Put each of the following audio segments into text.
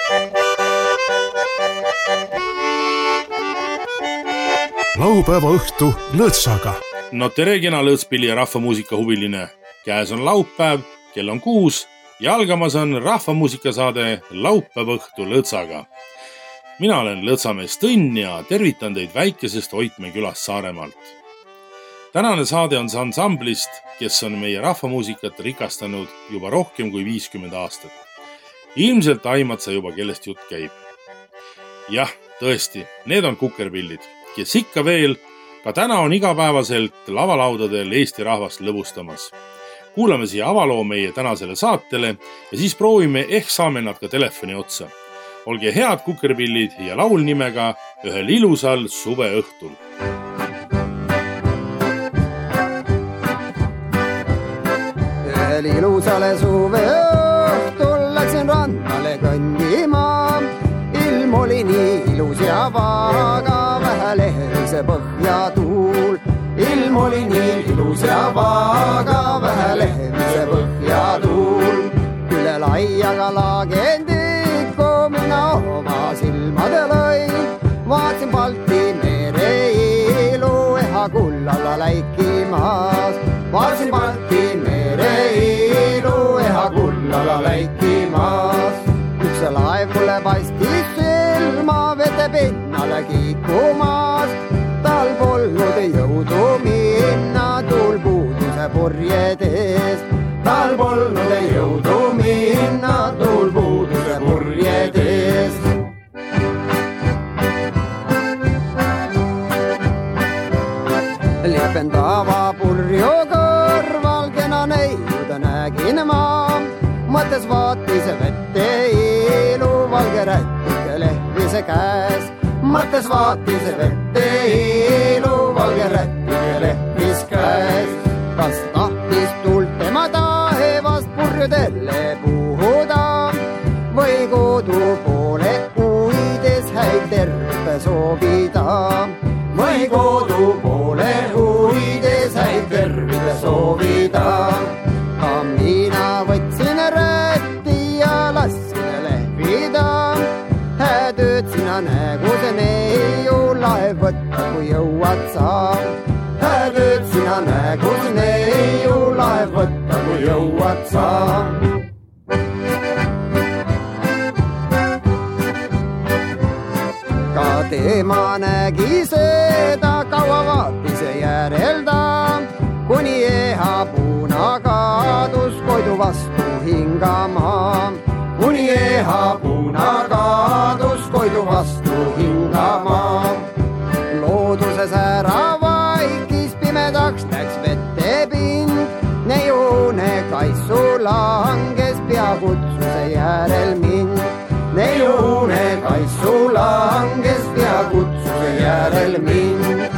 Laupäeva õhtu Lõõtsaga. No tere, kena lõõtspilli ja rahvamuusika huviline. Käes on laupäev, kell on 6 ja algamas on rahvamuusikasaade Laupäeva õhtu Lõõtsaga. Mina olen lõõtsamees Tõnn ja tervitan teid väikesest Oitmäe külast Saaremaalt. Tänane saade on ansamblist, kes on meie rahvamuusikat rikastanud juba rohkem kui 50 aastat. Ilmselt aimad sa juba, kellest jutt käib. Jah, tõesti, need on kukerpillid, kes ikka veel, ka täna on igapäevaselt lavalaudadel Eesti rahvast lõbustamas. Kuulame siia avaloo meie tänasele saatele ja siis proovime, ehk saame nad ka telefoni otsa. Olge head kukerpillid ja laul nimega Ühel ilusal suveõhtul. Ühel ilusale suveõhtul läksin rannale kõndima. Ilm oli nii ilus ja vaga, vähe lehvise põhja tuul. Ilm oli nii ilus ja vaga, vähe lehvise põhja tuul. Üle laiaga laagendiku mina oma silmade lõin. Vaatsin Balti mere ilu eha kullalla läikimas. Vaatsin Balti mere ilu eha kullalla läikimas. Üks laev mulle paistis silma vete pinnale kiikumas. Tal polnud jõudu minna tuul puuduse purjedes. Tal polnud jõudu minna tuul puuduse purjedes. Lipendava purju kõrval kena neiuda nägin ma. Mõttes vaatis vette ilu valge rätike lehvise käes. Mõttes vaatis vette ilu valge rätike lehvis käes. Kas tahtis tuld tema taevast purjudelle puhuda või kodu poole uides häid terve soovida? Või kodu poole uides häid terve soovida? Ka mina võtsin rätti ja lassin lehvida. Häätööd sina nägu see neiu laev võtta, kui jõuad sa. Häätööd sina nägu see neiu laev võtta, kui jõuad sa. Ka tema nägi seda, kaua vaatis järelda, kuni eha puuna kaadus koidu vastu hingama. Kuni eha puuna kaadus koidu vastu hingama. Looduses ära vaikis, pimedaks läks vette pind. Neiune kaisu langes pea kutsuse järel mind. Neiune kaisu langes pea kutsuse järel mind.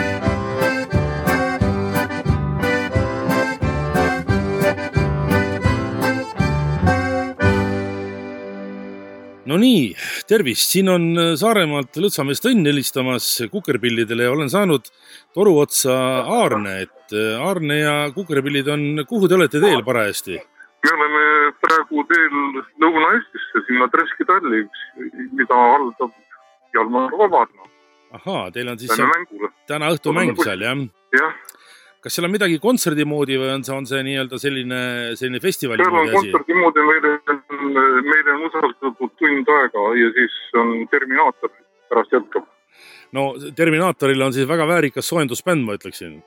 No nii, tervist, siin on Saaremaalt Lõõtsamees Tõnn helistamas kukerpillidele ja olen saanud toru otsa Aarne, et Aarne ja kukerpillid on, kuhu te olete teel parajasti? Me oleme praegu teel Lõuna-Eestisse, sinna Treski-Talli, mida haldab Jalmar Vabarna. Ahaa, teil on siis täna õhtu mäng seal, jah? Jah. Kas seal on midagi kontserdi moodi või on see nii-öelda selline festivali moodi asi? Seal on kontserdi moodi, meile on usaldatud tund aega ja siis on Terminaator pärast jätkab. No Terminaatoril on siis väga väärikas soojendusbänd, ma ütleksin.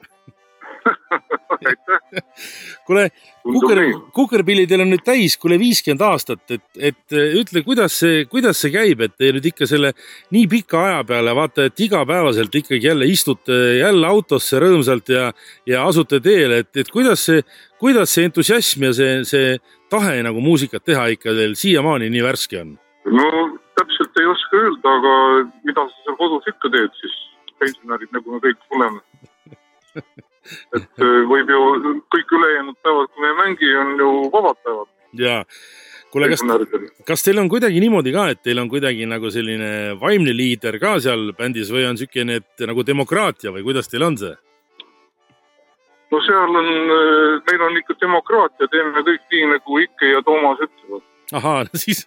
Kuule, kukerpillidel on nüüd täis 50 aastat, et ütle, kuidas see käib, et te nüüd ikka selle nii pika aja peale vaata, et igapäevaselt ikkagi jälle istute jälle autosse rõõmsalt ja asute teele, et kuidas see entusiasm ja see tahe nagu muusikat teha ikka teil siiamaani nii värske on? No täpselt ei oska öelda, aga mida sa seal kodus ikka teed, siis pensionärid nagu me kõik oleme. Et võib ju kõik ülejäänud päevad, kui me ei mängi, on ju vabad päevad. Jaa. Kuule, kas teil on kuidagi niimoodi ka, et teil on kuidagi nagu selline vaimne liider ka seal bändis või on sükene nagu demokraatia või kuidas teil on see? No seal on, meil on ikka demokraatia, teeme kõik nii nagu Ikke ja Toomas ütlevad. Ahaa, siis...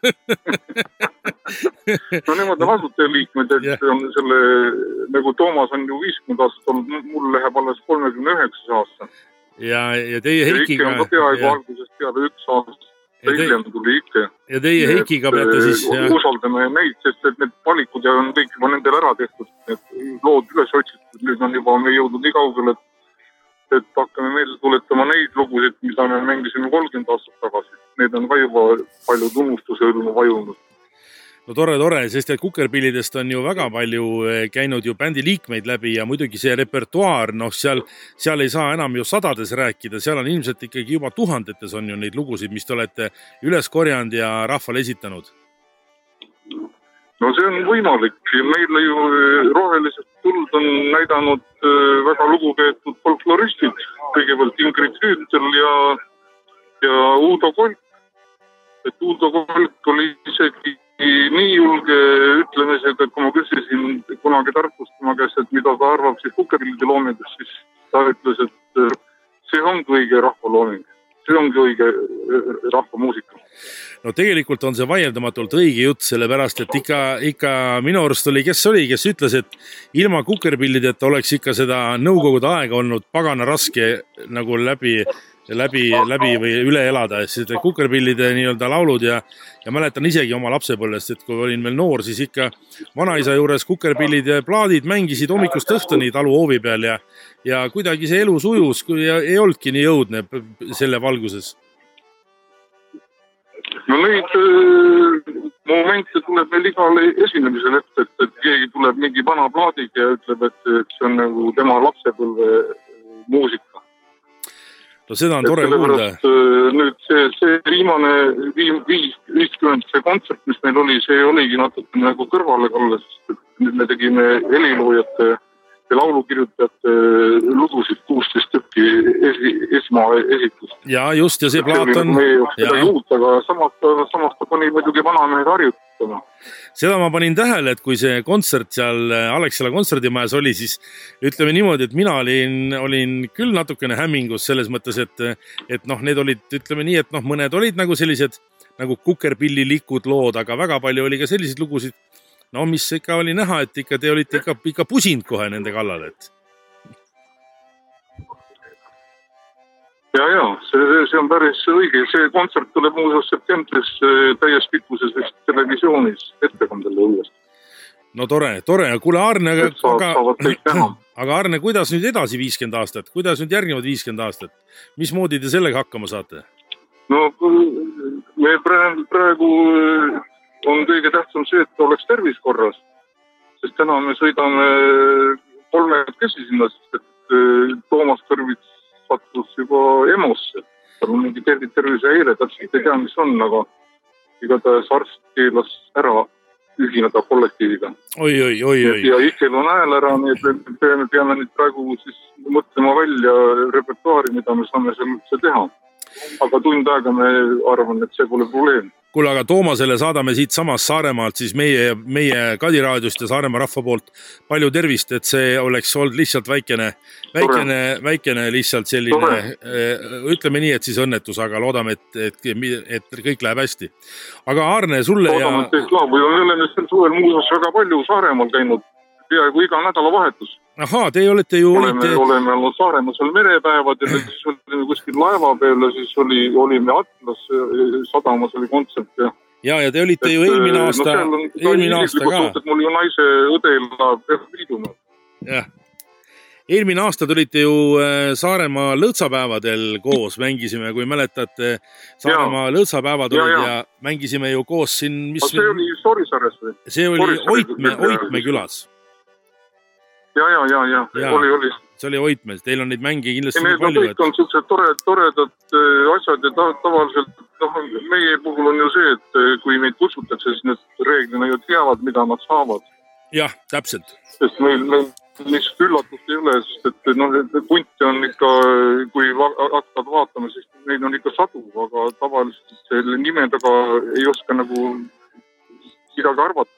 No nemad on asutajaliikmed, et on selle, nagu Toomas on ju 50 aastat olnud, mul läheb alles 39 aasta. Ja teie Heikiga... Ja on ka peaaegu algusest peale 1 aasta. Hiljem tuli ikka. Ja teie Heikiga peate siis... Usaldame neid, sest et need valikud ja on kõik juba nendel ära tehtud. Need lood üles otsitud, nüüd on juba me jõudnud nii kaugele, et hakkame meelde tuletama neid lugusid, mida me mängisime 30 aastat tagasi. Need on ka juba palju tunnustuse õlmu vajunud. No tore, sest et Kukerpillidest on ju väga palju käinud ju bändi liikmeid läbi ja muidugi see repertuaar, noh seal ei saa enam ju sadades rääkida, seal on ilmselt ikkagi juba tuhandetes on ju neid lugusid, mis te olete üles korjanud ja rahvale esitanud. No see on võimalik. Meile ju rohelisest tuld on näidanud väga lugupeetud folkloristid. Kõigepealt Ingrid Rüütel ja Uudo Kolk. Et Uudo Kolk oli isegi nii julge ütlemisega, et kui ma küsisin kunagi Tartust tema käest, et mida ta arvab siis Kukerpillide loomingust, siis ta ütles, et see ongi õige rahvalooming. See ongi õige rahvamuusika. No tegelikult on see vaieldamatult õige jutt, sellepärast, et ikka minu arust oli, kes ütles, et ilma Kukerpillideta oleks ikka seda nõukogude aega olnud pagana raske nagu läbi või üle elada, sest Kukerpillide nii-öelda laulud ja mäletan isegi oma lapsepõlvest, et kui olin veel noor, siis ikka vanaisa juures Kukerpillide plaadid mängisid hommikust õhtuni talu hoovi peal ja kuidagi see elu sujus, kui ei olnudki nii jõudne selle valguses. No neid momente tuleb meil igale esinemisel ette, et keegi tuleb mingi vana plaadiga ja ütleb, et see on nagu tema lapsepõlve muusika. No seda on tore kuulda. Nüüd see viimane 50 see kontsert, mis meil oli, see oligi natuke nagu kõrvale kalles. Nüüd me tegime heliloojate ja laulukirjutajate lugusid 16 tükki esmaesitust. Ja just, ja see plaat on... aga samas ta pani muidugi vanamehed harjutama. Seda ma panin tähele, et kui see kontsert seal Alexela kontserdimajas oli, siis ütleme niimoodi, et mina olin küll natukene hämmingus selles mõttes, et noh, need olid, ütleme nii, et noh, mõned olid nagu sellised nagu Kukerpillilikud lood, aga väga palju oli ka selliseid lugusid, no mis ikka oli näha, et ikka te olite ikka pusinud kohe nende kallal, et... Ja, see on päris õige. See kontsert tuleb muuseas septembris täies pikkuses vist televisioonis ettekandele uuesti. No tore. Kuule, Arne, aga Arne, kuidas nüüd edasi 50 aastat? Kuidas nüüd järgnevad 50 aastat? Mismoodi te sellega hakkama saate? No, me praegu on kõige tähtsam see, et oleks tervis korras. Sest täna me sõidame 3 sinna, sest et Toomas Kõrvits sattus juba EMO-sse. Tal on mingi tervisehäire, täpselt ei tea, mis on, aga igatahes arst keelas ära ühineda kollektiiviga. Oi. Ja Ikel on hääl ära, nii et me peame nüüd praegu siis mõtlema välja repertuaari, mida me saame see teha. Aga tund aega me arvan, et see pole probleem. Kuule, aga Toomasele saadame siit samast Saaremaalt siis meie Kadiraadiost ja Saaremaa rahva poolt palju tervist, et see oleks olnud lihtsalt väikene lihtsalt selline, ütleme nii, et siis õnnetus, aga loodame, et kõik läheb hästi. Aga Arne, sulle loodame, et kõik laab. Me oleme sel suvel muuseas väga palju Saaremaal käinud, peaaegu iga nädalavahetus. Ahaa, te olete ju... Oleme olnud Saaremaa seal merepäevad ja siis olime kuskil laeva peal ja siis olime Atlas sadamas oli kontsert. Ja te olite ju eelmine aasta ka. Mul ju naise õde elab Liidumaal. Jah. Eelmine aasta tulite ju Saaremaa lõõtsapäevadel koos, mängisime, kui mäletate, Saaremaa lõõtsapäevad olid ja mängisime ju koos siin... See oli Sorisaares või? See oli Oitme külas. Ja. Oli. See oli Oitmes. Teil on neid mänge kindlasti nii palju. Kõik on sellised toredad asjad ja tavaliselt, meie puhul on ju see, et kui meid kutsutakse, siis need reeglina ju teavad, mida nad saavad. Jah, täpselt. Sest meil lihtsalt üllatust ei ole, sest et punti on ikka, kui hakkad vaatama, siis neid on ikka sadu, aga tavaliselt selle nime taga ei oska nagu midagi arvata.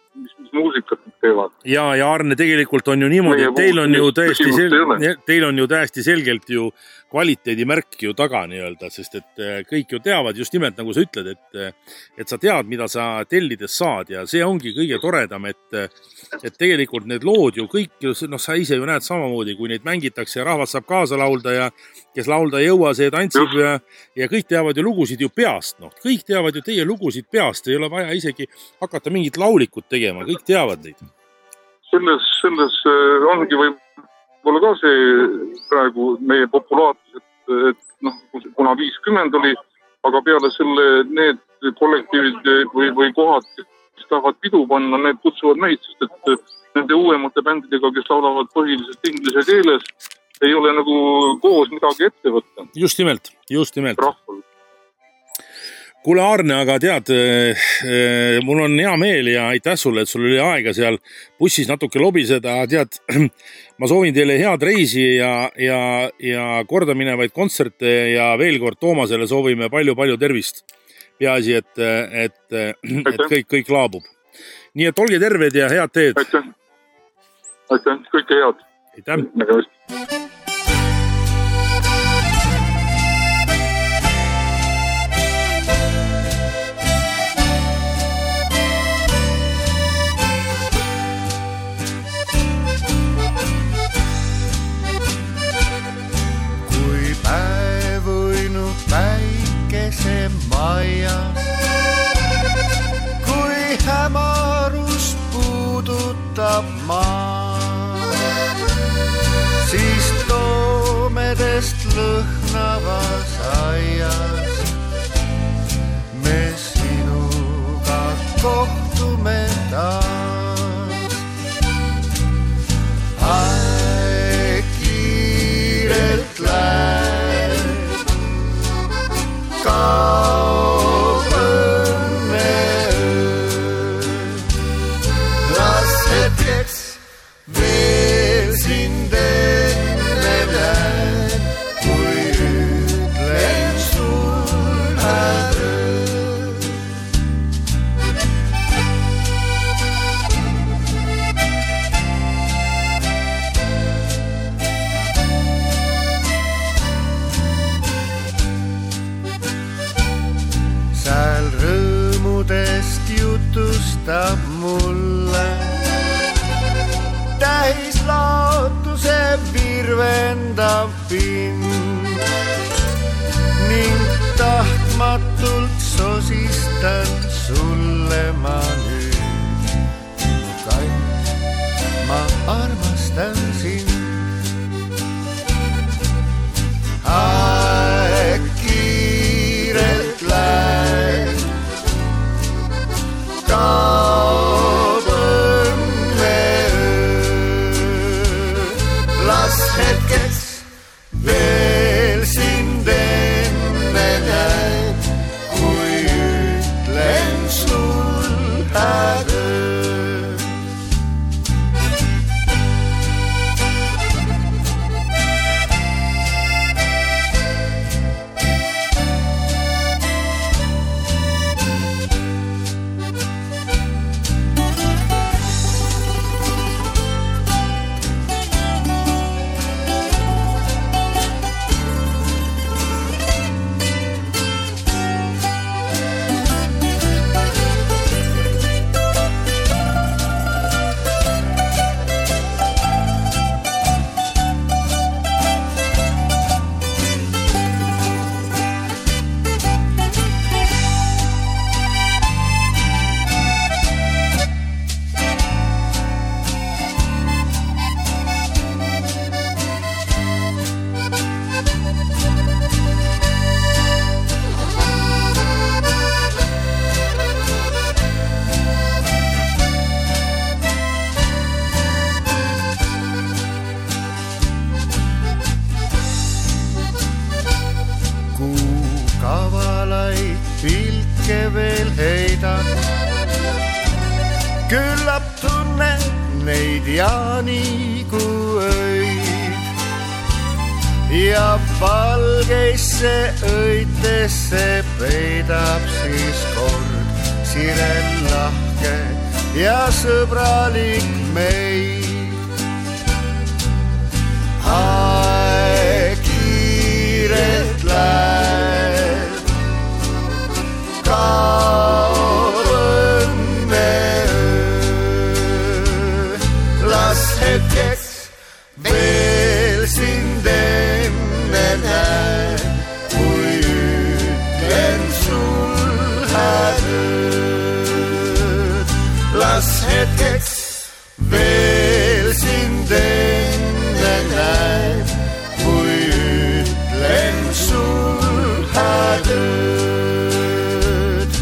mis muusikat teevad. Ja Arne, tegelikult on ju niimoodi, et teil on ju täiesti selgelt ju kvaliteedimärk ju taga nii-öelda, sest et kõik ju teavad just nimelt, nagu sa ütled, et sa tead, mida sa tellides saad ja see ongi kõige toredam, et tegelikult need lood ju kõik, sa ise ju näed samamoodi, kui neid mängitakse ja rahvas saab kaasa laulda ja kes laulda ei jõua, see tantsib ja kõik teavad ju lugusid ju peast, kõik teavad ju teie lugusid peast, ei ole vaja isegi hakata mingit laulikut tegema, kõik teavad neid. Selles ongi võib-olla ka see praegu meie populaarsus, et kuna 50 oli, aga peale selle need kollektiivid või kohad, kes tahavad pidu panna, need kutsuvad meid, sest et nende uuemate bändidega, kes laulavad põhiliselt inglise keeles, ei ole nagu koos midagi ette võtta. Just nimelt. Rahval. Kuule Arne, aga tead, mul on hea meel ja aitäh sulle, et sul oli aega seal bussis natuke lobiseda. Tead, ma soovin teile head reisi ja kordaminevaid kontserte ja veel kord Toomasele soovime palju tervist. Peaasi, et kõik laabub. Nii et olge terved ja head teed. Aitäh, kõike head. Aitäh. Majas, kui hämarus puudutab maa, siis toomedest lõhnavas aias me sinuga kohtume taas. Aeg kiirelt läheb, kaob õnne öö. Las hetkeks veel sind enne näen, kui ütlen sul hädöö. Sääl rõõmudest jutustab mulle täis laotuse virvendav pind ning tahtmatult sosistan sulle ma nüüd. Mu kant, ma armastan sind. Aeg kiirelt läheb, kaob õnne öö. Las hetkeks veel sind enne näen, kui ütlen sul hädöö. Veel heidad, küllap tunnen neid ja nagu öid ja valgeisse õitesse peidab siis kord siren lahke ja sõbralik meid. Aeg kiirelt läheb, kaob õnne öö. Las hetkeks veel sind enne näeb, kui ütlen sul hädööd. Las hetkeks veel sind enne näeb, kui ütlen sul hädööd.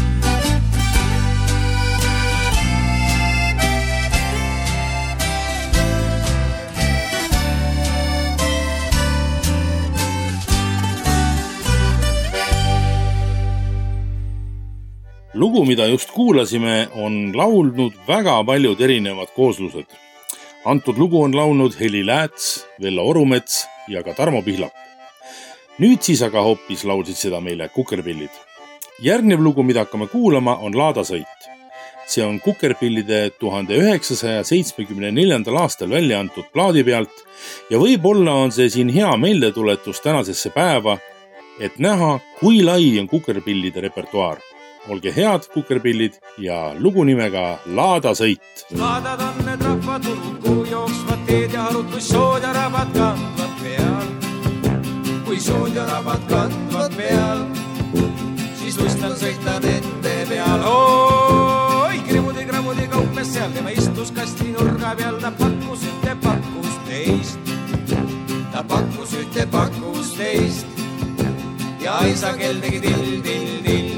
Lugu, mida just kuulasime, on laulnud väga paljud erinevad kooslused. Antud lugu on laulnud Heli Lääts, Vello Orumets ja ka Tarmo Pihlap. Nüüd siis aga hoopis laulsid seda meile Kukerpillid. Järgnev lugu, mida hakkame kuulama, on Laadasõit. See on Kukerpillide 1974. aastal välja antud plaadi pealt ja võib-olla on see siin hea meeldetuletus tänasesse päeva, et näha, kui lai on Kukerpillide repertuaar. Olge head, Kukerpillid, ja lugu nimega Laadasõit. Laadad on need rahvaturud, kuhu jooksvad teed ja harud, kui sood ja rabad kandvad peal. Kui sood ja rabad kandvad peal, siis lustan sõita nende peal. Oi, krivudi kauples seal, tema istus kasti nurga peal, ta pakkus ühte pakkus teist ja Aisa kell tegi till.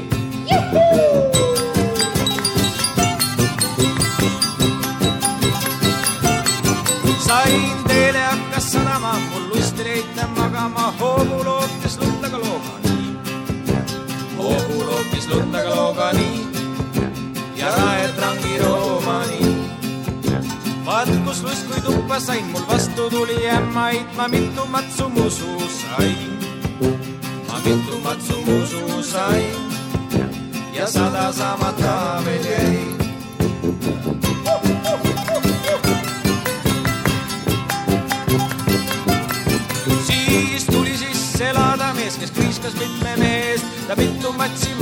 Sain teele hakkas sadama, mul lusti leita magama, hoogu loopis lundaga loogani ja raed rangi roomani. Vaat kus lust kui tuppa sain, mul vastu tuli ämmaid, ma mitu matsu musu sain ja 100 saamata veel jäi. Siis tuli sisse laadamees, kes kriiskas mitme meest, ta mitu matsi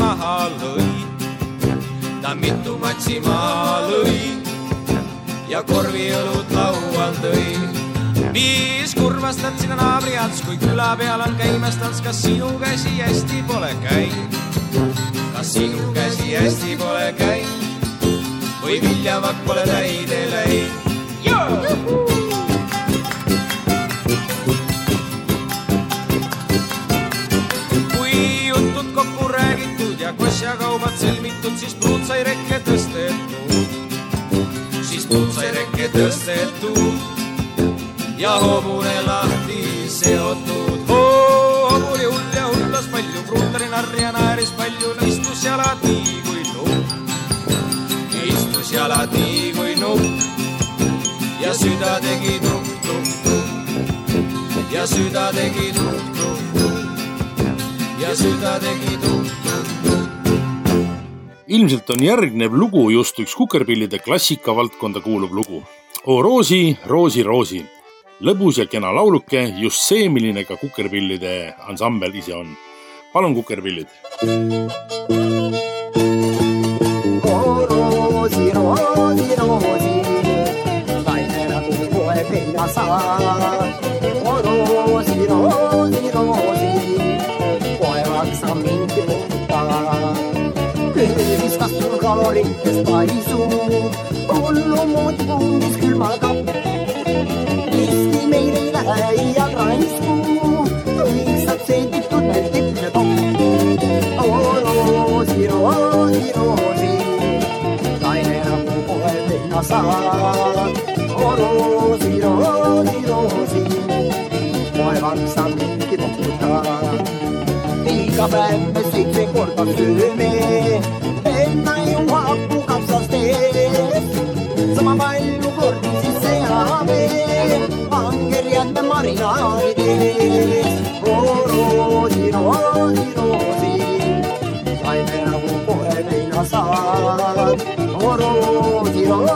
maha lõi ja korviõlud laual tõi. Viis kurvastad sinna naabriats, kui küla peal on käimastans, kas sinu käsi hästi pole käinud? Või viljavak pole täide läinud? Kui jutud kokku räägitud ja kosjakaubad sõlmitud, siis pruut sai rekke tõstetud ja hobune lahti seotud. Hobul oli hull ja hullas palju, pruutari narr ja naeris palju, istus jalad nii kui nukk ja süda tegi tuk-tuk-tuk ja süda tegi tuk-tuk-tuk ja süda tegi tuk-tuk-tuk. Ilmselt on järgnev lugu just üks Kukerpillide klassika valdkonda kuulub lugu. O roosi, roosi, roosi. Lõbus ja kena lauluke, just see, milline ka Kukerpillide ansambel ise on. Palun, Kukerpillid! O roosi, roosi, roosi, taine nagu kohe peina saa. O roosi, roosi, roosi, kohe vaksa mingi puhta. Külmistas tul kalorikest paisu, hullu muud pungis külmakap. Iski meil ei lähe ja raisku, lihtsalt seeditud meil tippe topp. O roosi, roosi, roosi, taine nagu kohe peina saad. O roosi, roosi, roosi, kohe vaksa mingi puhta. Iga päev me 7 korda sööme, enna juhab kapsast ees. Sama palju kordi siis seame, angerjad me marinaarides. O roosi, roosi, roosi, taime nagu kohe meina saad. O roosi, roosi.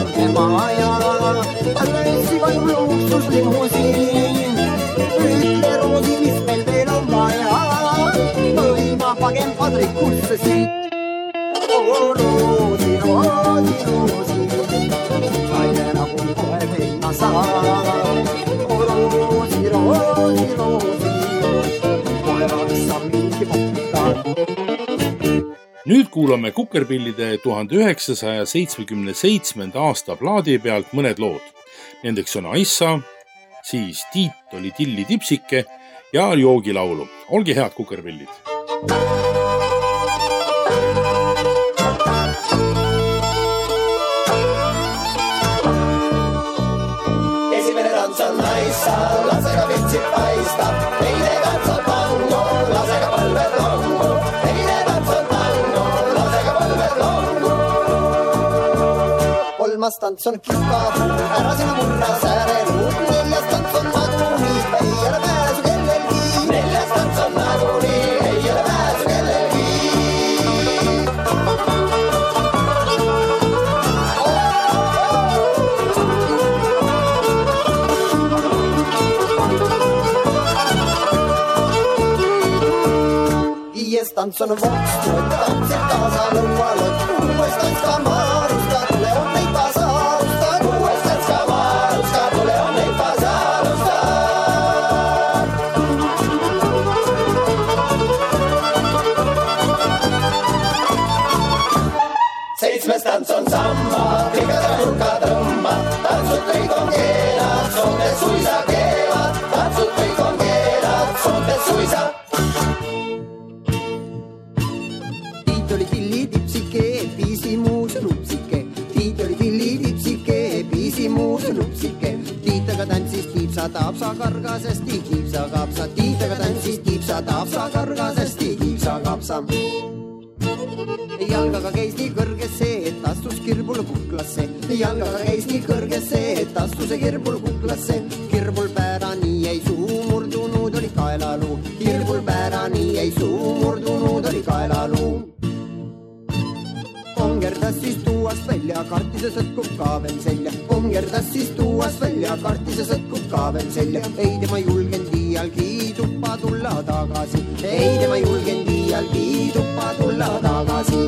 valge maja, löösivad luksuslimusiin. Ütle Roosi, mis meil veel on vaja, või ma pagen padrikusse siit. Roosi, Roosi, Roosi, naine nagu kohe veina saa. Roosi, Roosi, Roosi, koevaks sa mingi popita. Nüüd kuulame Kukerpillide 1977. aasta plaadi pealt mõned lood. Nendeks on Aissa, siis Tiit oli Tilli tipsike ja Joogilaulu. Olge head, Kukerpillid! Esimene tants on Aissa, lasega vitsib paistab. Teine tants on tango, lasega põlved longu. Teine tants on tango, lasega põlved longu. Kolmas tants on kispapuu, ära sina murra sääreluud. Neljas tants on nagunii, ei ole pääsu kellelgi. Neljas tants on nagunii, ei ole pääsu kellelgi. Viies tants on vokstu, et tantsid kaasa lõualot. Kuues tants ka maaruska, tule on neid pasaarusta. Kuues tants ka maaruska, tule on neid pasaarusta. Seitsmes tants on samba, kõigada nurka tõmba. Tantsud kõik on keelad, soontes suisa keevad. Tantsud kõik on keelad, soontes suisa. Tiit oli Tilli tipsike, piisimuus lupsike. Tiit oli Tilli tipsike, piisimuus lupsike. Tiit aga tantsis tiipsa taapsa kargasesti kiipsa kapsa. Tiit aga tantsis tiipsa taapsa kargasesti kiipsa kapsa. Jalgaga käis nii kõrgesse, et astus kirbul kuklasse. Jalgaga käis nii kõrgesse, et astus kirbul kuklasse. Kirbul päärani ei suu murdunud, oli kaelaluu. Kirbul päärani ei suu murdunud, oli kaelaluu. Kongerdas siis tuuast välja, kartis ja sõtkub kaaven selja. Kongerdas siis tuuast välja, kartis ja sõtkub kaaven selja. Ei tema julgen liialgi tuppa tulla tagasi. Ei tema julgen liialgi tuppa tulla tagasi.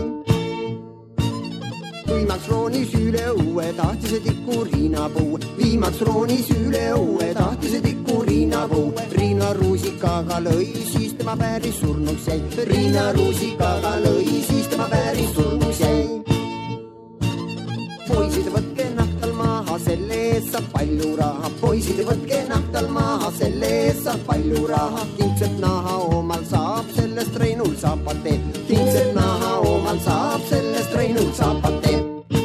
Viimaks roonis üle õue, tahtis see tikku riinapuu. Viimaks roonis üle õue, tahtis see tikku riinapuu. Riina ruusikaga lõi, siis tema päris surnuks jäi. Riina ruusikaga lõi, siis tema päris surnuks jäi. Poisid, võtke nahtal maha, selle ees saab palju raha. Poisid, võtke nahtal maha, selle ees saab palju raha. Kingsepp naha omal saab, sellest Reinul saapate. Kingsepp naha omal saab, sellest Reinul saapate.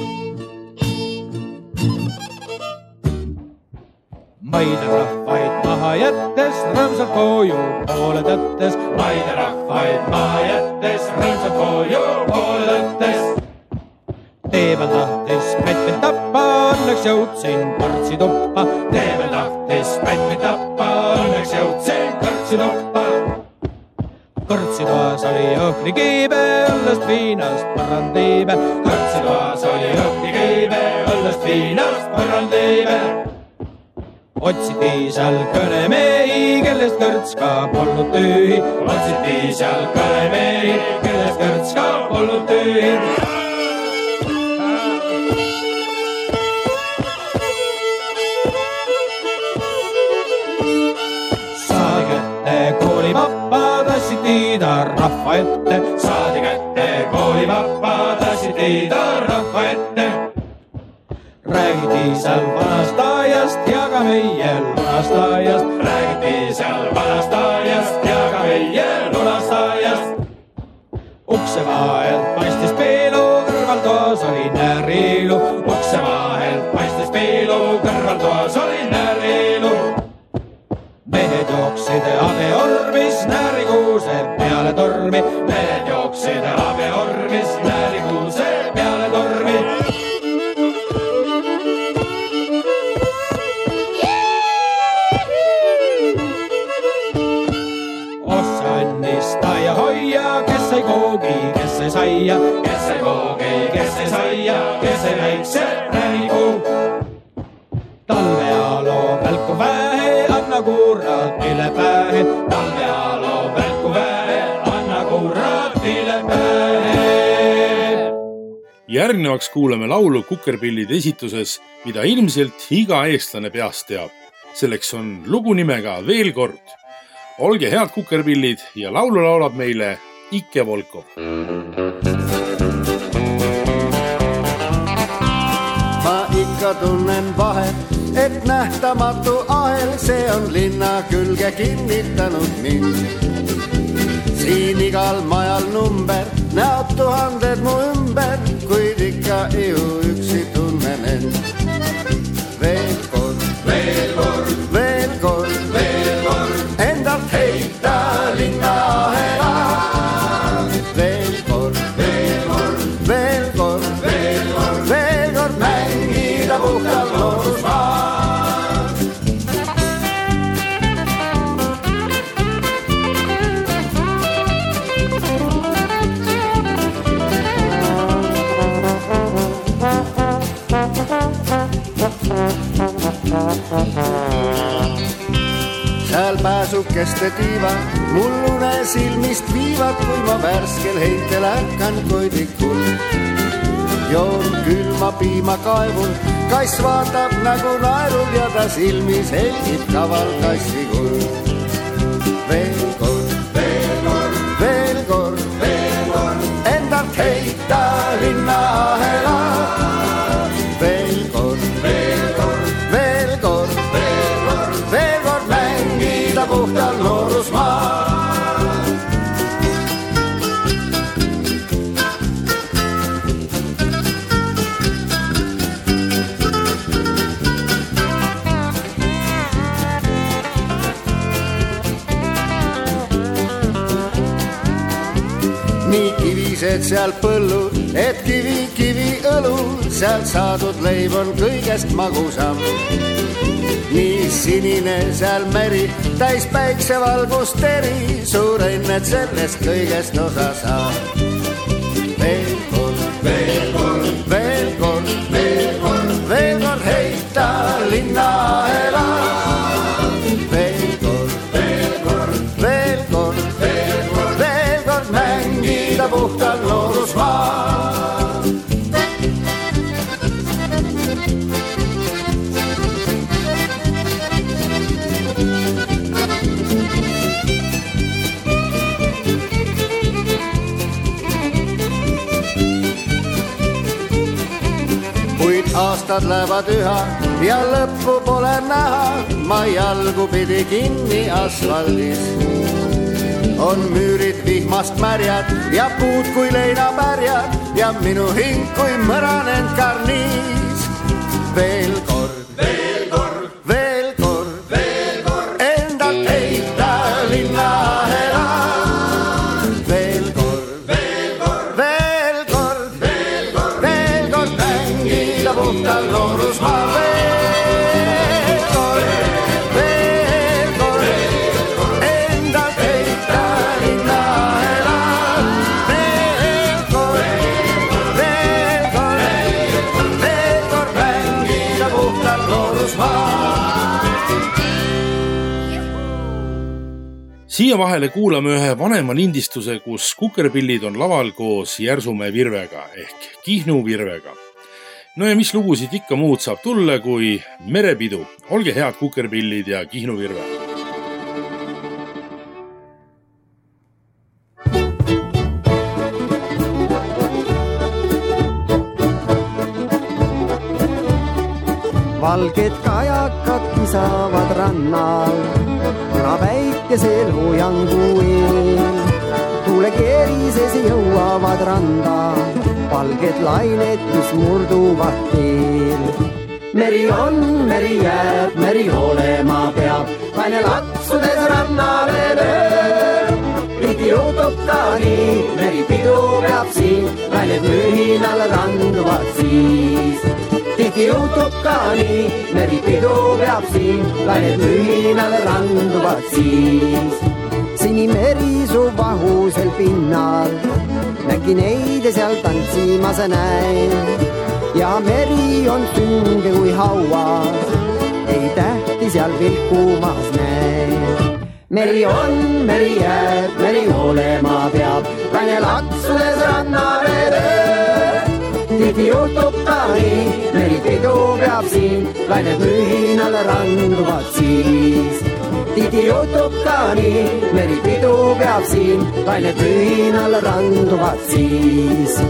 Maide rahvaid maha jättes, rõõmsalt koju poole tõttes. Maide rahvaid maha jättes, rõõmsalt koju poole tõttes. Teevel tahtis pätmin tappa, õnneks jõudsin kõrtsi tuppa. Teevel tahtis pätmin tappa, õnneks jõudsin kõrtsi tuppa. Kõrtsitoas oli õhnikiibe, õllest viinast põrandiibe. Kõrtsitoas oli õhnikiibe, õllest viinast põrandiibe. Otsiti seal kõnemehi, kellest kõrts ka polnud tühi. Otsiti seal kõnemehi, kellest kõrts ka polnud tühi. Saadi kätte koolipappa, tassid tiida rahva ette. Saadi kätte koolipappa, tassid tiida rahva ette. Räägiti seal vanast ajast ja ka meie lunast ajast. Räägiti seal vanast ajast ja ka meie lunast ajast. Ukse vahelt paistis peelu, kõrvaltoas oli nääriilu. Ukse vahelt paistis peelu, kõrvaltoas oli nääriilu. Mehed jooksid abeormis, näärikuuse peale tormi. Mehed jooksid abeormis, näärikuuse peale tormi. Ossannista ja hoia, kes ei koogi, kes ei saia. Kes ei koogi, kes ei saia, kes ei väikse räägiku. anna kurat meile pähe, talve alo välku vähe, anna kurat meile pähe. Järgnevaks kuuleme laulu Kukerpillide esituses, mida ilmselt iga eestlane peast teab. Selleks on lugu nimega Veel kord. Olge head Kukerpillid ja laulu laulab meile Ikke Volkov. Ma ikka tunnen vahet, et nähtamatu ahel, see on linna külge kinnitanud mind. Siin igal majal number, näod tuhanded mu ümber, kuid ikka ju üksi tunnen end. Veel kord, veel kord, veel kord, veel kord, endalt heita linna ahela. Veel kord, veel kord, veel kord, veel kord, veel kord mängida puhtal loodusmaal. Seal pääsukeste tiiva, mullune silmist viivad, kui ma värskel heitel ärkan koidikul. Joon külma piima kaevul, kass vaatab nagu naerul ja ta silmis helgib kaval kassikul. Veel kord, veel kord, veel kord, veel kord, endalt heita linna ahela. Veel kord, veel kord, veel kord, veel kord, veel kord mängida puhtal noorusmaal. Nii kivised seal põllu, et kivi õlu, sealt saadud leib on kõigest magusam. Nii sinine seal meri, täis päiksevalgust eri, suur õnn, et sellest kõigest osa saab. Veel kord, veel kord, veel kord, veel kord, veel kord heita linna ahela. Veel kord, veel kord, veel kord, veel kord, veel kord mängida puhtal loodusmaal. Aastad lähevad üha ja lõppu pole näha, ma jalgu pidi kinni asfaldis. On müürid vihmast märjad ja puud kui leinapärjad ja minu hing kui mõranenud karniis. Veel kord, veel kord, veel kord, veel kord, endalt heita linna ahela. Veel kord, veel kord, veel kord, veel kord, veel kord mängida puhtal noorusmaal. Veel kord, veel kord, endalt heita linna ahela. Veel kord, veel kord, veel kord mängida puhtal noorusmaal. Siia vahele kuulame ühe vanema lindistuse, kus Kukerpillid on laval koos Järsumäe Virvega ehk Kihnu Virvega. No ja mis lugusid ikka muud saab tulla kui merepidu. Olge head Kukerpillid ja Kihnu Virve. Valged kajakad kisavad rannal, kuna väikesel hoiangu eel. Tuule keerises jõuavad randa, valged lained, mis murduvad teel. Meri on, meri jääb, meri olema peab, laine laksudes rannale lööb. Riti juhtub ka nii, meri pidu peab siin, lained mühinal randuvad siis. Tihti juhtub ka nii, meri pidu peab siin, lained mühinal randuvad siis. Sinimeri su vahusel pinnal, nägi neide seal tantsimas näin. Ja meri on sünge kui hauas, ei tähti seal vilkumas näe. Meri on, meri jääb, meri olema peab, laine laksudes rannaveere. Tihti juhtub ka nii, meri pidu peab siin, lained mühinal randuvad siis. Tihti juhtub ka nii, meri pidu peab siin, lained mühinal randuvad siis.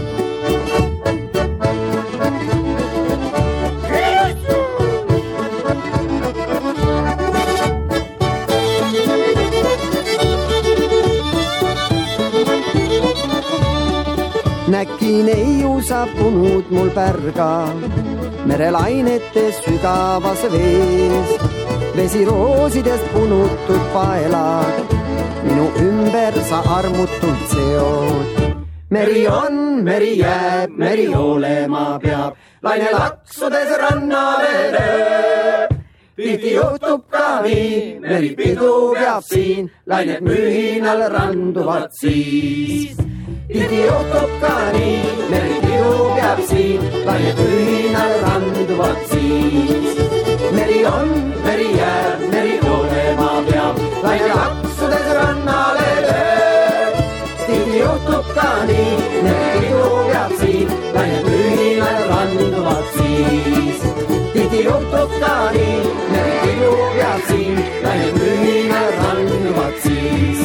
Näkin ei saapunud mul pärga, merelainetes sügavas vees. Vesiroosides punutud paelad, minu ümber sa armutult seod. Meri on, meri jääb, meri olema peab, laine laksudes rannaveere. Tihti juhtub ka nii, meri pidu peab siin, lained mühinal randuvad siis. Tihti juhtub ka nii, meri pidu peab siin, lained mühinal randuvad siis. Meri on, meri jääb, meri olema peab, laine laksudes rannale lööb. Tihti juhtub ka nii, meri pidu peab siin, lained mühinal randuvad siis. Tihti juhtub ka nii, meri pidu peab siin, lained mühinal randuvad siis.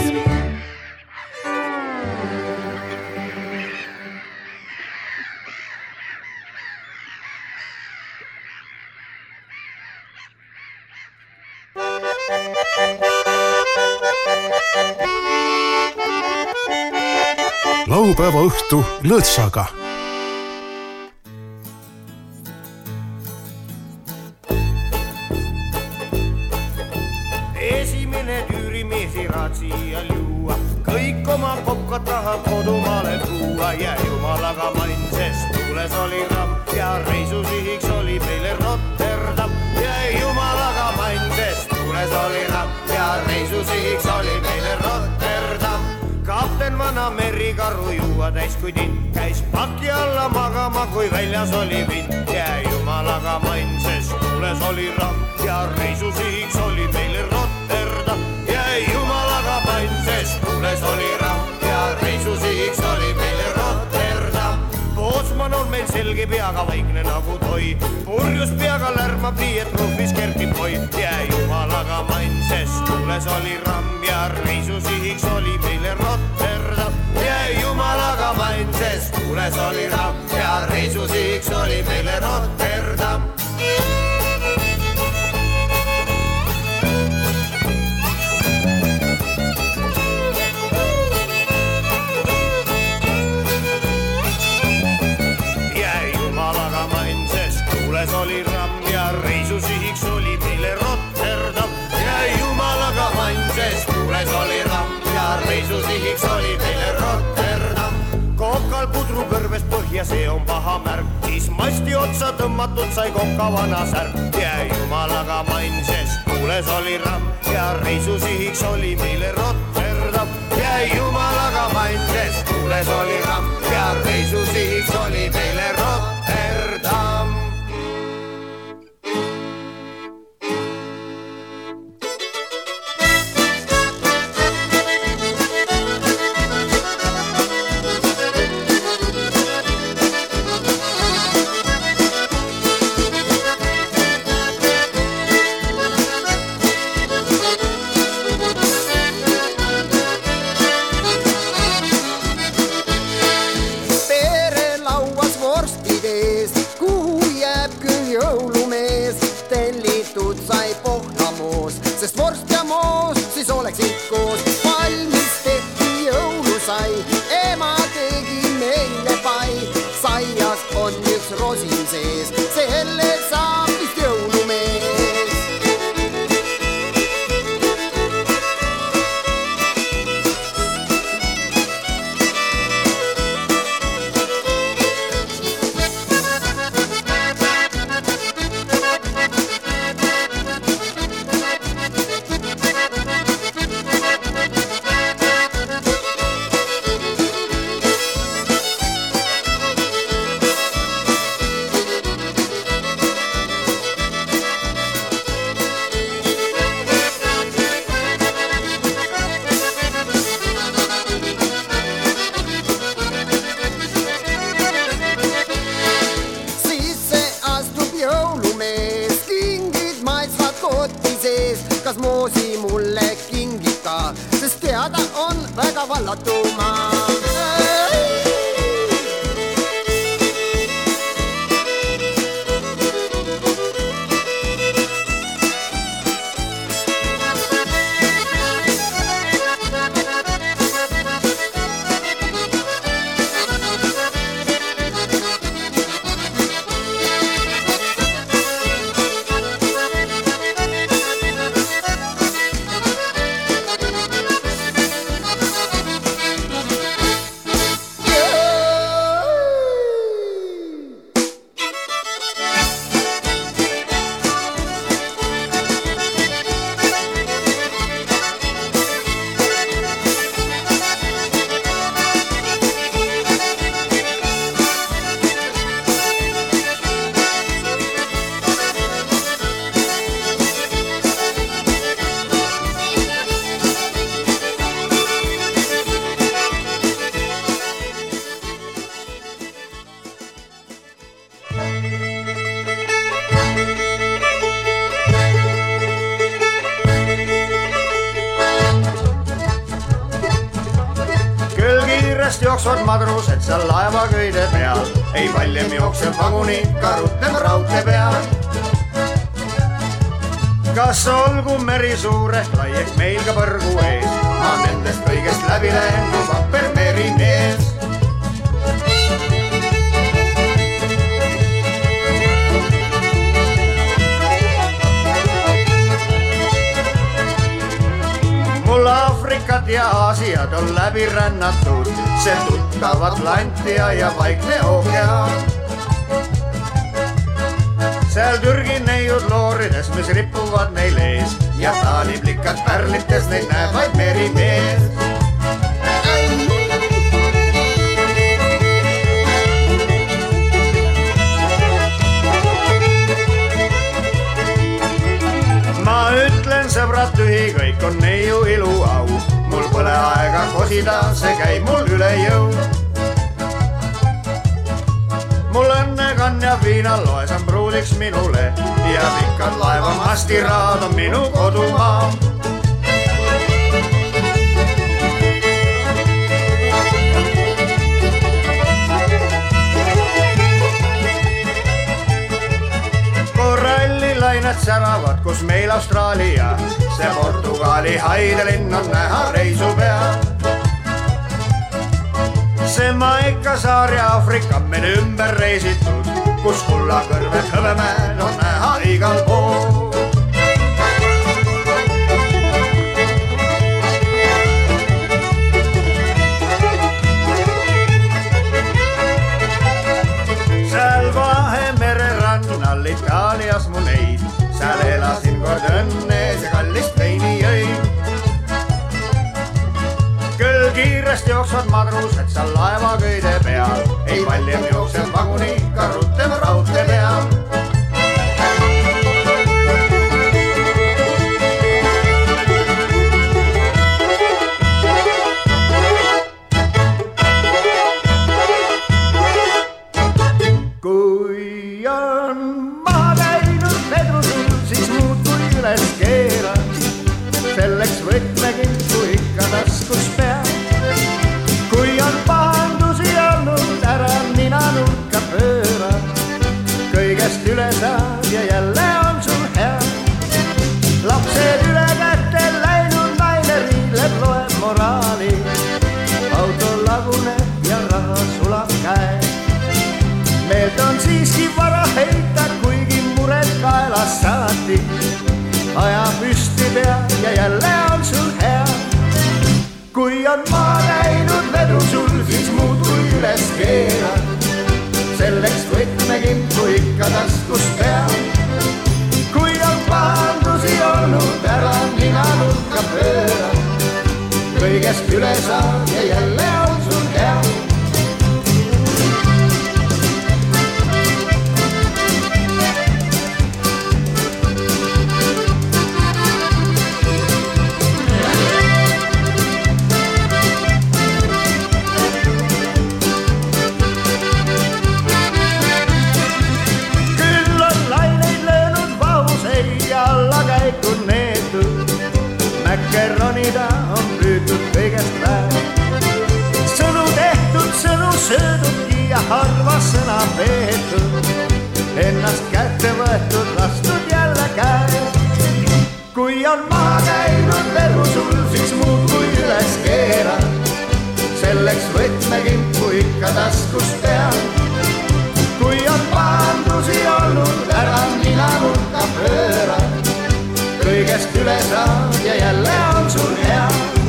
Laupäeva õhtu Lõõtsaga. Esimene tüürimees ei raatsi iial juua, kõik oma kokkad tahab kodumaale tuua ja jumalaga main, sest tuules oli ramm ja reisusihiks oli meile Rotterdam. Ja jumalaga main, sest tuules oli ramm ja reisusihiks oli meile Rotterdam. Kapten vana merikaru juua täis kui tint, käis paki alla magama, kui väljas oli vind. Ja jumalaga main, sest tuules oli ramm ja reisusihiks oli meile Rotterdam. Ja jumalaga main, sest tuules oli ramm ja reisusihiks oli meile Rotterdam. Pootsman on meil selge peaga, vaikne nagu toi, purjus peaga lärmab nii, et ruhvis kerkib poi. Ja jumalaga main, sest tuules oli ramm ja reisusihiks oli meile Rotterdam. Ja jumalaga main, sest tuules oli ramm ja reisusihiks oli meile Rotterdam. Oli ramm ja reisusihiks oli meile Rotterdam. Ja jumalaga main, sest tuules oli ramm ja reisusihiks oli meile Rotterdam. Kokal pudru kõrvest põhja, see on paha märk, siis masti otsa tõmmatud sai kokka vana särk. Ja jumalaga main, sest tuules oli ramm ja reisusihiks oli meile Rotterdam. Ja jumalaga main, sest tuules oli ramm ja reisusihiks oli meile Rotterdam. väga vallatuma. Jooksvad madrused seal laeva köide peal, ei valjem jookseb vaguni, ka rutem raudte peal. Kas olgu meri suur ehk lai ehk meil ka põrgu ees, ma nendest kõigest läbi lähen, kui vapper merimees. Mul Afrikat ja Aasiad on läbi rännatud, see tuttav Atlantia ja Vaikne ookean. Seal Türgi neiud loorides, mis ripuvad neil ees ja Taani plikad pärlites neid näeb vaid merimees. Ma ütlen sõbrad tühi, kõik on neiu ilu au. Mul pole aega kosida, see käib mul üle jõu. Mul õnne kann ja viinaloes on pruudiks minule ja pikad laeva mastiraad on minu kodumaa. Korallilainet säravad, kus meil Austraalia, see Portugali haidelinn on näha reisu peal. See Maika saar ja Afrika meil ümber reisitud, kus kullakõrved Hõbemäel on näha igal pool. Seal Vahemere rannal Itaalias mu neid, seal elasin kord õnnes ja kallist veini jõin. Küll kiirest jooksvad madrused seal laeva köide peal, ei valjem jookseb vaguni, ka rutem raudte peal. Kui on maha käinud vedrusul, siis muutu üles keera. Selleks võtmekintu ikka taskus pea. Kui on pahandusi olnud, ära nina nurka pööra. Kõigest üle saad ja jälle on sul hea. Lapsed üle kätte läinud, naine riileb, loeb moraali. Auto laguneb ja raha sulab käe. Meelt on siiski vara heita, kuigi mured kaelas saati. Aja püsti pea ja jälle on sul hea. Kui on maa näinud vedu sul, siis muutu üles keera. Selleks võtmekimpu ikka taskus pea. Kui on pahandusi olnud, ära nina nurka pööra. Kõigest üle saad ja jälle on sul hea. Ronida on püütud kõigest väär. söödudki ja harva sõna peetud, ennast kätte võetud, lastud jälle käe. Kui on maa käinud verru sul, siis muud kui üles keera, selleks võtmekimpu ikka taskus peal. Kui on paandusi olnud, ära nina nurka pööra, kõigest üle saad ja jälle on sul hea.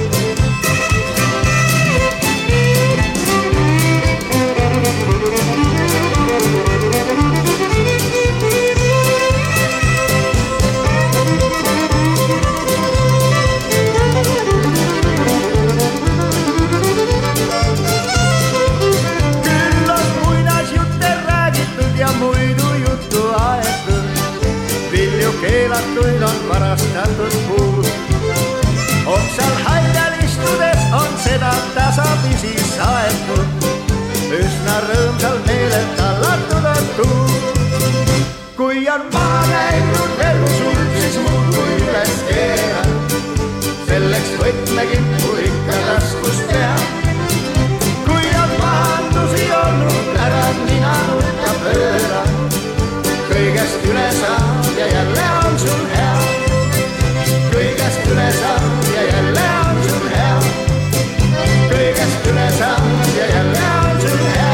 Keelatuid on varastatud puud. Oksal haljal istudes on seda tasapisi saetud. Üsna rõõmsal meelel tallatud on tuud. Kui on maa näinud verru sul, siis muud kui üles keera, selleks võtmekimpu ikka taskus pea. Kui on maandusi olnud, ära nina nurka pööra, kõigest üle saad ja jälle on sul hea. Kõigest üle saad ja jälle on sul hea. Kõigest üle saad ja jälle on sul hea.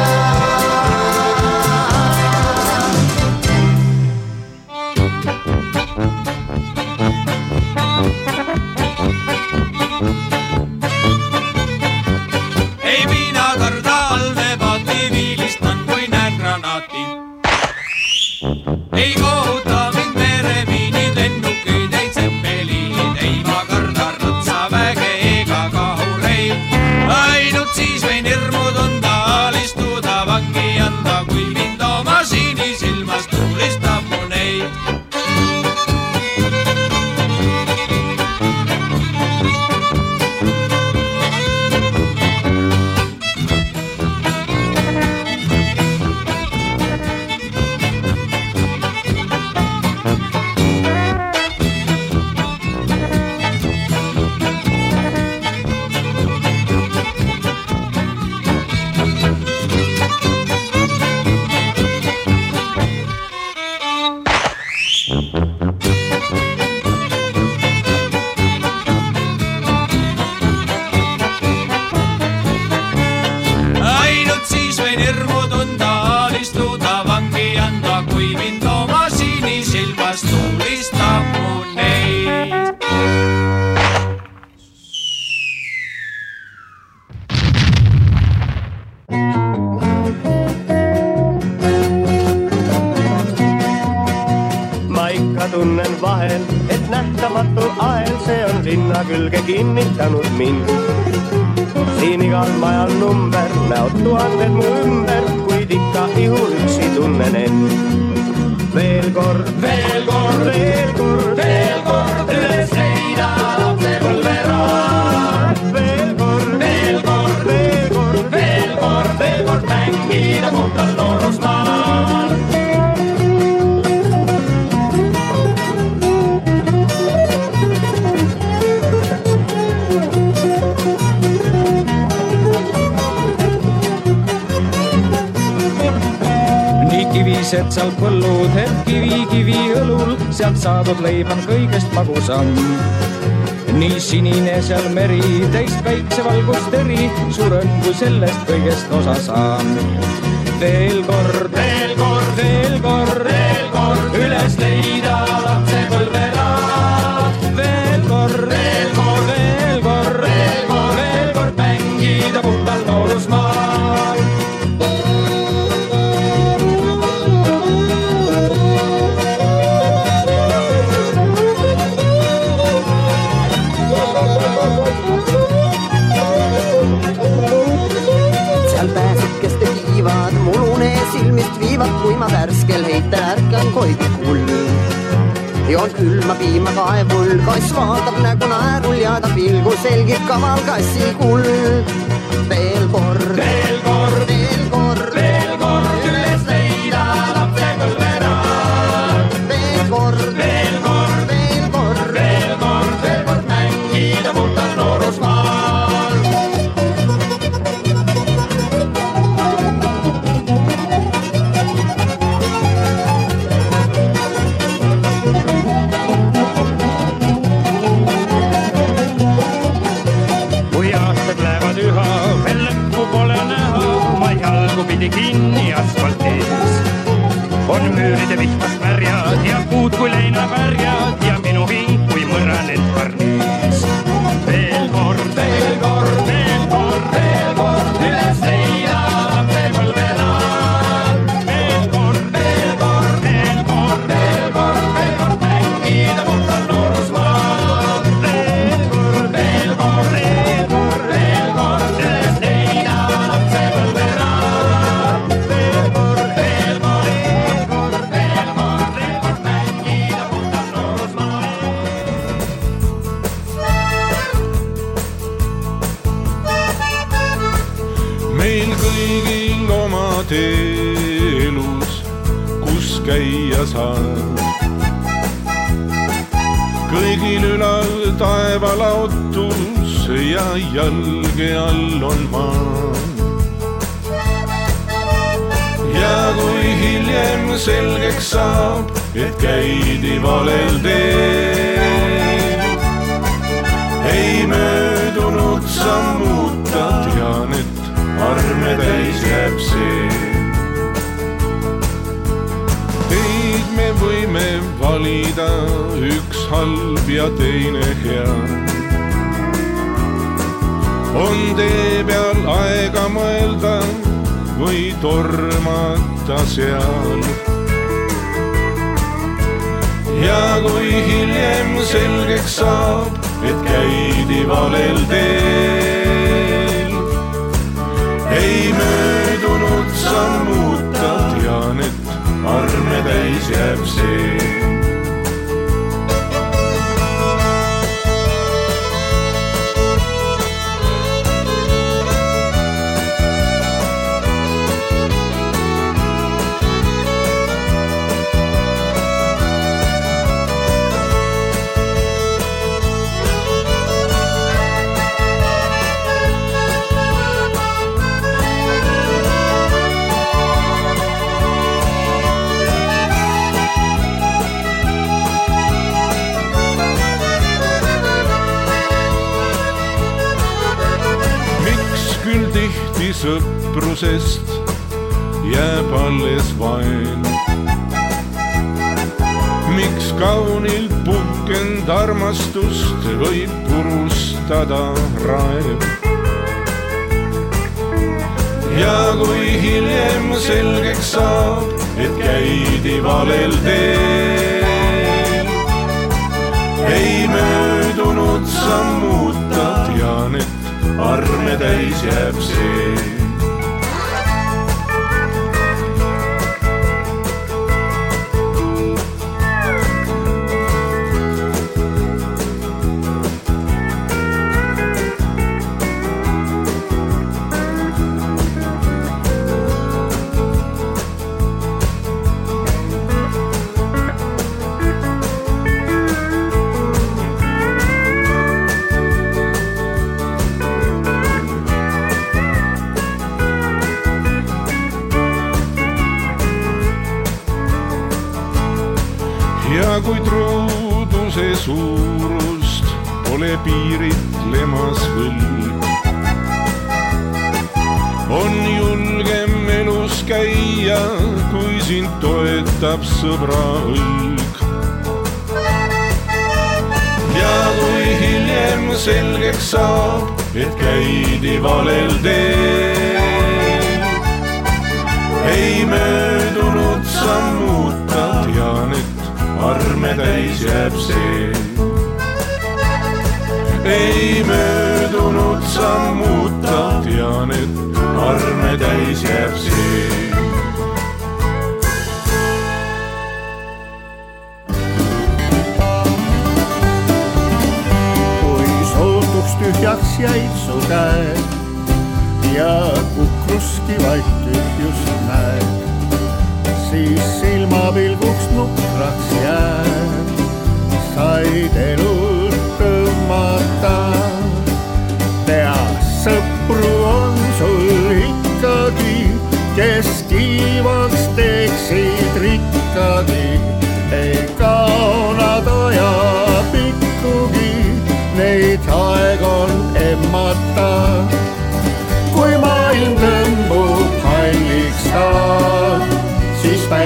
Ei mina karda alvepaati, viilistan kui näen granaati. Ei kohuta mind meremiinid, lennukeid, ei tsepeliinid, ei ma karda ratsaväge ega kahureid. Ainult siis võin hirmu tunda, alistuda vangi anda, kui mind oma sinisilmas tuulistab mu neid. Tunnen vahel, et nähtamatul ael see on linna külge kinnitanud mind. Siin igal majal number, näod tuhanded mu ümber, kuid ikka ihul üksi tunnen end. Veel kord, veel kord, veel kord, veel kord üles leida lapsepõlveraad. Veel kord, veel kord, veel kord, veel kord, veel kord mängida puhtal noorusmaal. Kivised seal põllud, et kivi õlul, sealt saadud leib on kõigest magusam. Nii sinine seal meri, teist päiksevalgust eri, suurem kui sellest kõigest osa saan. Veel kord, veel kord, veel kord, veel kord üles leida lapsepõlveraad. Veel kord, veel kord, veel kord, veel kord, veel kord mängida puhtal noorusmaal. Silmist viivad, kui ma värskel heite ärkan koigu kull. Joon külma piima kaevul, kass vaatab nägu naerul ja ta pilgu selgib kaval kassi kull. Veel kord, veel kord, veel kord, veel kord üles leida lapsepõlveraad. Veel kord, veel kord, veel kord, veel kord, veel kord mängida puhtal noorusmaal. tagupidi kinni asfaltis. On müüride vihmast märjad ja puud kui leinapärjad ja minu hing kui mõrranet karniis. Veel kord, veel kord, veel kord, veel kord üles leida lapsepõlvena. Veel kord, veel kord, veel kord, veel kord, veel kord mängida puhtal noorusmaal. Veel kord, veel kord, veel kord, veel kord üles leida lapsepõlvena. Veel kord, veel kord, veel kord, veel kord, veel kord mängida puhtal noorusmaal. Meil kõigil oma tee elus, kus käia saab. Kõigil ülal taevalaotus ja jalge all on maa. Ja kui hiljem selgeks saab, et käidi valel teel, ei möödunud sammuta tean, et arme täis jääb see. Teid me võime valida, üks halb ja teine hea. On tee peal aega mõelda või tormata seal. Ja kui hiljem selgeks saab, et käidi valel teel, ei möödunud sammuta tean, et arme täis jääb see. Sõprusest jääb alles vaen. Miks kaunilt puhkend armastust võib purustada raev? Ja kui hiljem selgeks saab, et käidi valel teel, ei möödunud sammuta tean, et arme täis jääb see. Ja kui truuduse suurust pole piiritlemas võlg, on julgem elus käia, kui sind toetab sõbra õlg. Ja kui hiljem selgeks saab, et käidi valel teel, ei möödunud sammuta tean, et arme täis jääb see. Ei möödunud sammuta tean, et arme täis jääb see. Kui sootuks tühjaks jäid su käed ja kukruski vaid tühjust näed, siis silmapilguks nukraks jääb, said elult tõmmata. Tea, sõpru on sul ikkagi, kes kiivaks teeksid rikkagi. Ei kao nad ajapikkugi, neid aeg on emmata. Kui maailm tõmbub halli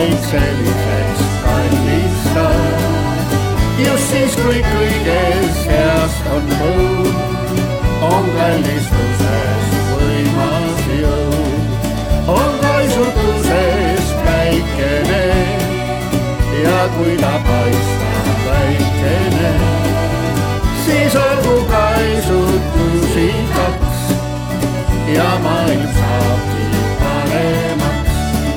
meid selliseks kallistad. Just siis, kui kõiges heast on mõud, on kallistuses võimas jõud. On kaisutuses päikene ja kui ta paistab väikene, siis olgu kaisutusi kaks ja maailm saabki paremaks.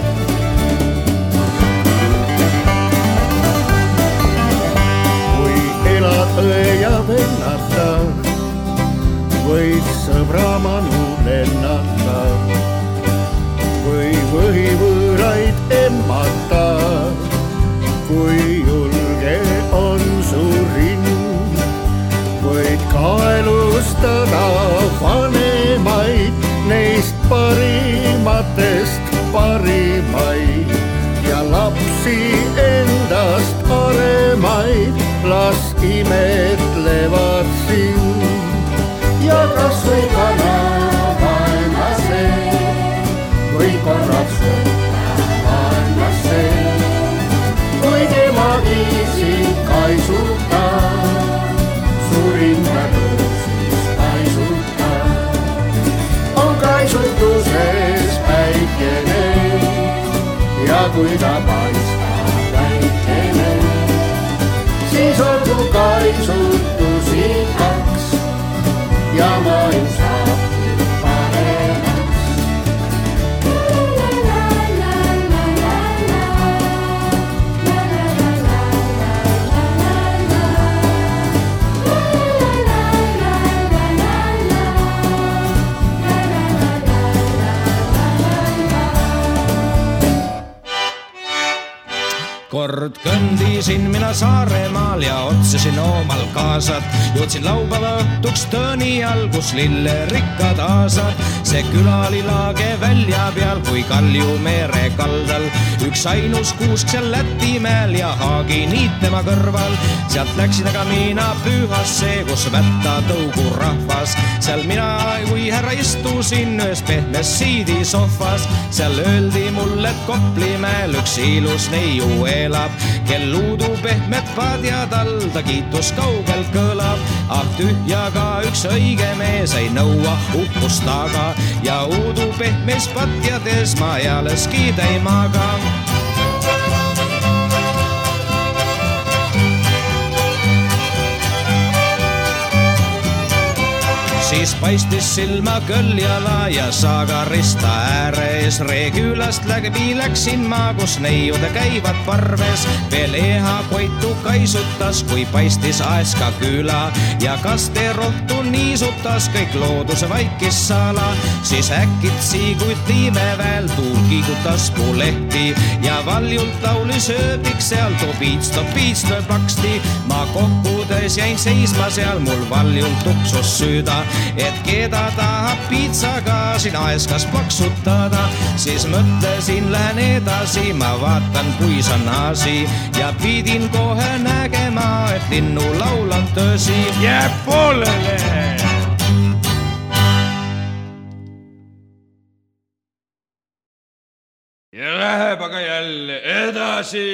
Kui elad õe ja vennata, võid sõbra manu lennata. Kui võhivõõraid emmata, kui julge on su rind, võid kaelustada vanemaid, neist parimatest parimaid ja lapsi endast paremaid, las imetlevad sind ja kas või kana vaenlase või korraks vaenlase, kui temagi sind kaisuta, su rinda tõusis kaisuta. On kaisutuses päikene ja kui ta paistab väikene, siis olgu kaisutusi kaks ja maailm saabki paremaks. Kord kõndisin mina Saaremaal ja otsisin omal kaasad. Jõudsin laupäeva õhtuks Tõni all, kus lillerikkad aasad. See küla oli laage välja peal kui Kalju mere kaldal. Üks ainus kuusk seal Lätimäel ja Haagi niit tema kõrval. Sealt läksin aga mina Pühasse, kus vätta tõugu rahvas. Seal mina kui härra istusin ühes pehmes siidisohvas. Seal öeldi mulle, et Koplimäel üks ilus neiu elab, kel luudu pehmed padjad all, ta kiitus kaugel kõlab. Ah tühjaga üks õige mees ei nõua uhkust taga ja uudu pehmes padjades ma ealeski täimaga. Siis paistis silma Kõljala ja Saagarista ääres. Reekülast läbi läksin ma, kus neiude käivad parves. Veel eha koitu kaisutas, kui paistis Aeska küla ja kasterohtu niisutas kõik looduse vaikis sala. Siis äkitsi, kui tiimeväel tuul kiigutas pulehti ja valjult laulis ööbik seal topiits lööb laksti. Ma kohkudes jäin seisma seal, mul valjult tuksus süüda, et keda tahab piitsaga siin Aeskas paksutada. Siis mõtlesin, lähen edasi, ma vaatan, kui sa naasi ja pidin kohe nägema, et linnu laulan töösi. Jääb poolele! Ja läheb aga jälle edasi!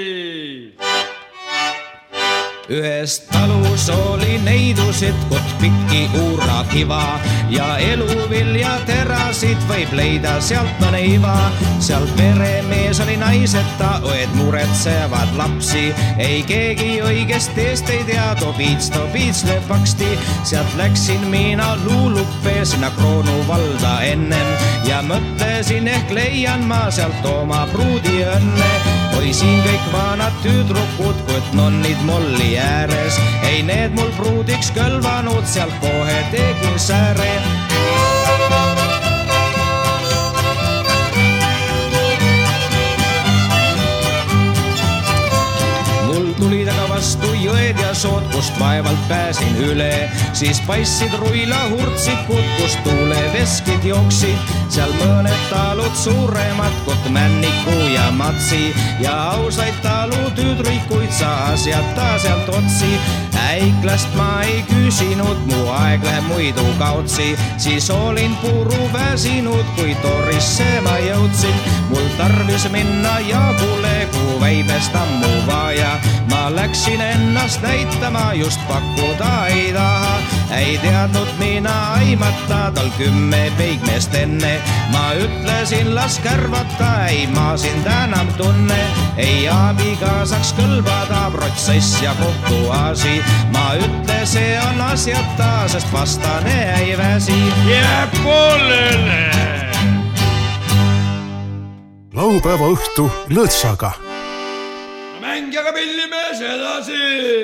Ühes talus oli neidusid, kut pikki uurakiva ja eluvilja terasid võib leida sealt mõne iva. Seal peremees oli naiseta, õed muretsevad lapsi, ei keegi õigest eest ei tea, topiits lööb vaksti. Sealt läksin mina luuluppe sinna Kroonu valda ennem ja mõtlesin, ehk leian ma sealt oma pruudi õnne. Oi siin kõik vanad tüdrukud, kuid nonnid molli ääres, ei need mul pruudiks kõlvanud, sealt kohe tegin sääre. Tulid aga vastu jõed ja sood, kust vaevalt pääsin üle. Siis paissid ruila hurtsikud, kust tuuleveskid jooksid. Seal mõned talud suuremad, kut Männiku ja Matsi ja ausaid talutüdrikuid sa asjata sealt otsi. Äiklast ma ei küsinud, mu aeg läheb muidu kaotsi. Siis olin puru väsinud, kui Torisse ma jõudsin. Mul tarvis minna Jaagule, kui vaimest ammu vaja. Ma läksin ennast näitama, just pakkuda ei taha. Ei teadnud mina aimata tal 10 peigmeest enne. Ma ütlesin las kärvata, ei ma sind enam tunne. Ei abikaasaks kõlbada protsess ja kohtuasi. Ma ütle, see on asjata, sest vastane ei väsi. Jääb poolele! Laupäeva õhtu Lõõtsaga. Mängijaga pillimees edasi!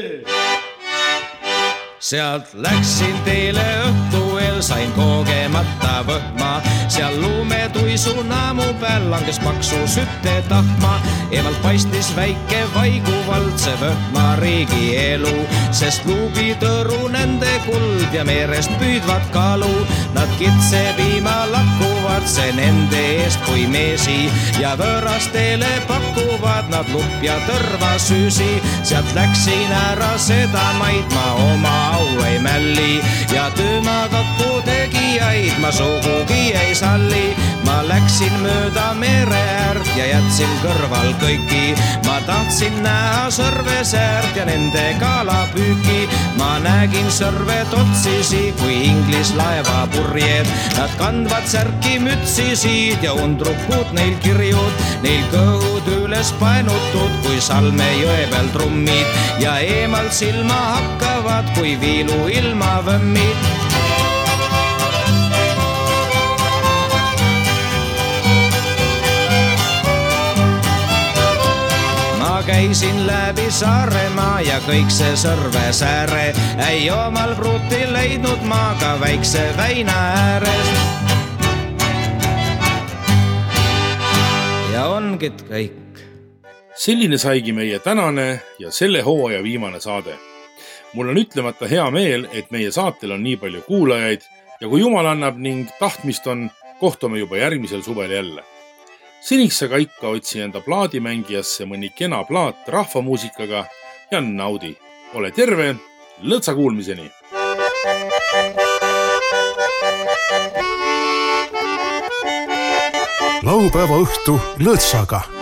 Sealt läksin teile õhtuel, sain kogemata võhma. Seal lumetuisu naamu peal langes paksu sütte tahma. Eemalt paistis väike vaiguvald see võhma riigi elu, sest luubitõru nende kuld ja meerest püüdvad kalu. Nad kitse piima lakkuvad, see nende eest kui meesi ja võõrastele pakuvad nad lupp ja tõrva süüsi. Sealt läksin ära seda maid ma oma au ei mälli ja tööma kakku tegijaid ma sugugi ei salli. Ma läksin mööda mere äärt ja jätsin kõrval kõiki. Ma tahtsin näha sõrvesäärt ja nende kalapüüki. Ma nägin sõrved otsisi kui inglis laeva purjed. Nad kandvad särki mütsisid ja undrukud neil kirjud. Neil kõhud üles paenutud kui Salme jõe peal trummid ja eemalt silma hakkavad kui viilu ilma võmmid. Ma käisin läbi Saaremaa ja kõik see Sõrvesääre. Ei omal pruuti leidnud ma ka väikse väina ääres. Ja ongid kõik. Selline saigi meie tänane ja selle hooaja viimane saade. Mul on ütlemata hea meel, et meie saatel on nii palju kuulajaid ja kui Jumal annab ning tahtmist on, kohtume juba järgmisel suvel jälle. Seniks aga ikka otsi enda plaadimängijasse mõni kena plaat rahvamuusikaga ja naudi. Ole terve, Lõõtsa kuulmiseni! Laupäeva õhtu Lõõtsaga.